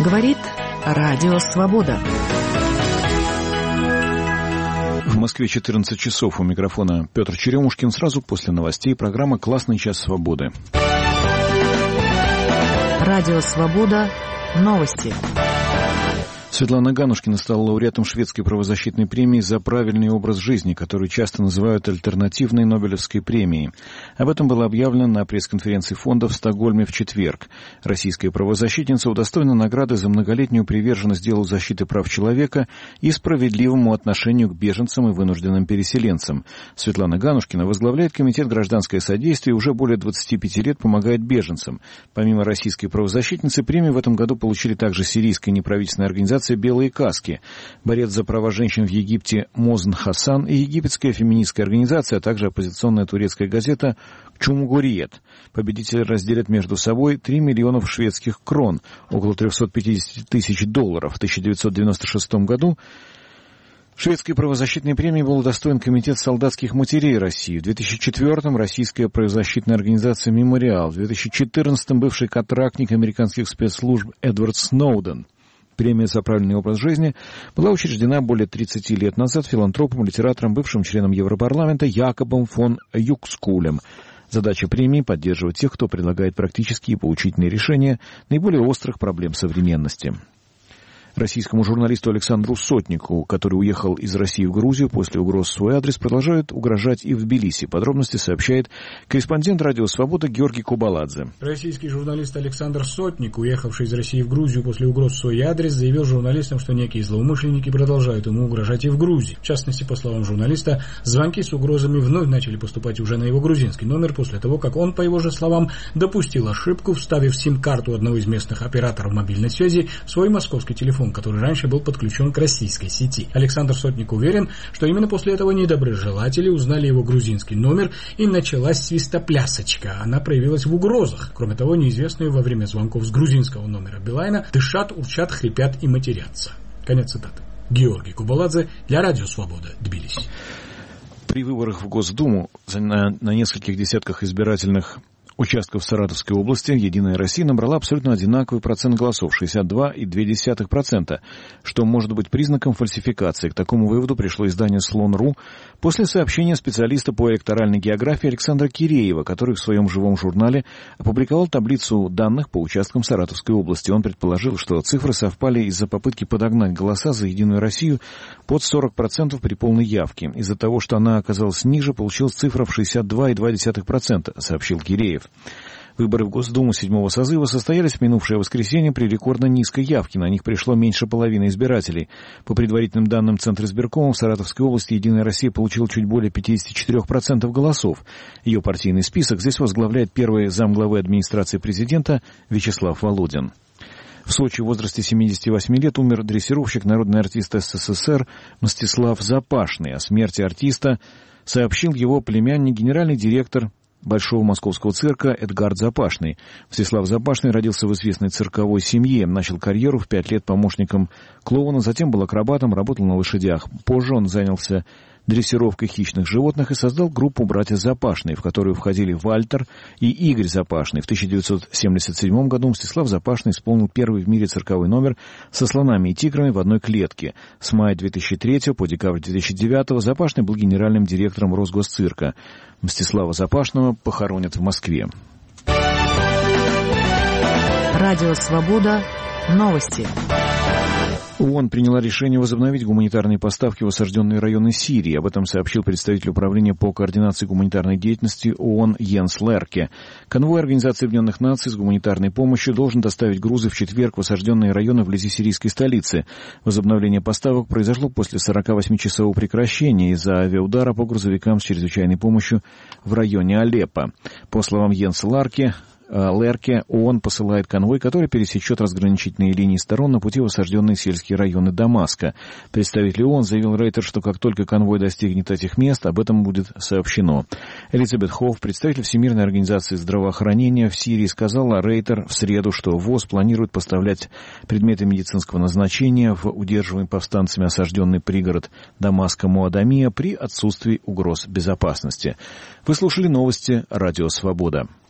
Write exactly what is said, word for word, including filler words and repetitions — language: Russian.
Говорит Радио Свобода. В Москве четырнадцать часов. У микрофона Петр Черемушкин. Сразу после новостей программа «Классный час свободы». Радио Свобода. Новости. Светлана Ганушкина стала лауреатом шведской правозащитной премии за правильный образ жизни, которую часто называют альтернативной Нобелевской премией. Об этом было объявлено на пресс-конференции фонда в Стокгольме в четверг. Российская правозащитница удостоена награды за многолетнюю приверженность делу защиты прав человека и справедливому отношению к беженцам и вынужденным переселенцам. Светлана Ганушкина возглавляет комитет «Гражданское содействие» и уже более двадцати пяти лет помогает беженцам. Помимо российской правозащитницы, премию в этом году получили также сирийская неправительственная организация «Белые каски», борец за права женщин в Египте Мозн Хасан и египетская феминистская организация, а также оппозиционная турецкая газета «Чумгуриет». Победители разделят между собой три миллиона шведских крон, около триста пятьдесят тысяч долларов. В тысяча девятьсот девяносто шестом году шведской правозащитной премии был удостоен Комитет солдатских матерей России. В две тысячи четвёртом российская правозащитная организация «Мемориал». В две тысячи четырнадцатом бывший контрактник американских спецслужб Эдвард Сноуден. Премия за правильный образ жизни была учреждена более тридцати лет назад филантропом, литератором, бывшим членом Европарламента Якобом фон Юкскулем. Задача премии – поддерживать тех, кто предлагает практические и поучительные решения наиболее острых проблем современности. Российскому журналисту Александру Сотнику, который уехал из России в Грузию после угроз в свой адрес, продолжают угрожать и в Тбилиси. Подробности сообщает корреспондент «Радио Свобода» Георгий Кубаладзе. Российский журналист Александр Сотник, уехавший из России в Грузию после угроз в свой адрес, заявил журналистам, что некие злоумышленники продолжают ему угрожать и в Грузии. В частности, по словам журналиста, звонки с угрозами вновь начали поступать уже на его грузинский номер после того, как он, по его же словам, допустил ошибку, вставив сим-карту одного из местных операторов мобильной связи в свой московский телефон, который раньше был подключен к российской сети. Александр Сотник уверен, что именно после этого недоброжелатели узнали его грузинский номер и началась свистоплясочка. Она проявилась в угрозах. Кроме того, неизвестные во время звонков с грузинского номера Билайна дышат, урчат, хрипят и матерятся. Конец цитаты. Георгий Кубаладзе для Радио Свобода, Тбилиси. При выборах в Госдуму на, на нескольких десятках избирательных участков Саратовской области «Единая Россия» набрала абсолютно одинаковый процент голосов – шестьдесят два целых две десятых процента, что может быть признаком фальсификации. К такому выводу пришло издание «Слон.ру» после сообщения специалиста по электоральной географии Александра Киреева, который в своем живом журнале опубликовал таблицу данных по участкам Саратовской области. Он предположил, что цифры совпали из-за попытки подогнать голоса за «Единую Россию» под сорок процентов при полной явке. Из-за того, что она оказалась ниже, получилась цифра в шестьдесят два целых две десятых процента, сообщил Киреев. Выборы в Госдуму седьмого созыва состоялись в минувшее воскресенье при рекордно низкой явке. На них пришло меньше половины избирателей. По предварительным данным Центра избиркома, в Саратовской области «Единая Россия» получила чуть более пятьдесят четыре процента голосов. Ее партийный список здесь возглавляет первый замглавы администрации президента Вячеслав Володин. В Сочи в возрасте семидесяти восьми лет умер дрессировщик, народный артист СССР Мстислав Запашный. О смерти артиста сообщил его племянник, генеральный директор Большого московского цирка Эдгард Запашный. Мстислав Запашный родился в известной цирковой семье, начал карьеру в пять лет помощником клоуна, затем был акробатом, работал на лошадях. Позже он занялся дрессировкой хищных животных и создал группу «Братья Запашные», в которую входили Вальтер и Игорь Запашный. В тысяча девятьсот семьдесят седьмом году Мстислав Запашный исполнил первый в мире цирковой номер со слонами и тиграми в одной клетке. С мая две тысячи третьего по декабрь две тысячи девятого Запашный был генеральным директором Росгосцирка. Мстислава Запашного похоронят в Москве. Радио Свобода. Новости. ООН приняла решение возобновить гуманитарные поставки в осажденные районы Сирии. Об этом сообщил представитель Управления по координации гуманитарной деятельности ООН Йенс Лерке. Конвой Организации Объединенных Наций с гуманитарной помощью должен доставить грузы в четверг в осажденные районы вблизи сирийской столицы. Возобновление поставок произошло после сорокавосьмичасового прекращения из-за авиаудара по грузовикам с чрезвычайной помощью в районе Алеппо. По словам Йенса Лерке, Лерке, ООН посылает конвой, который пересечет разграничительные линии сторон на пути в осажденные сельские районы Дамаска. Представитель ООН заявил Рейтер, что как только конвой достигнет этих мест, об этом будет сообщено. Элизабет Хофф, представитель Всемирной организации здравоохранения в Сирии, сказала Рейтер в среду, что ВОЗ планирует поставлять предметы медицинского назначения в удерживаемый повстанцами осажденный пригород Дамаска Муадамия при отсутствии угроз безопасности. Вы слушали новости «Радио Свобода».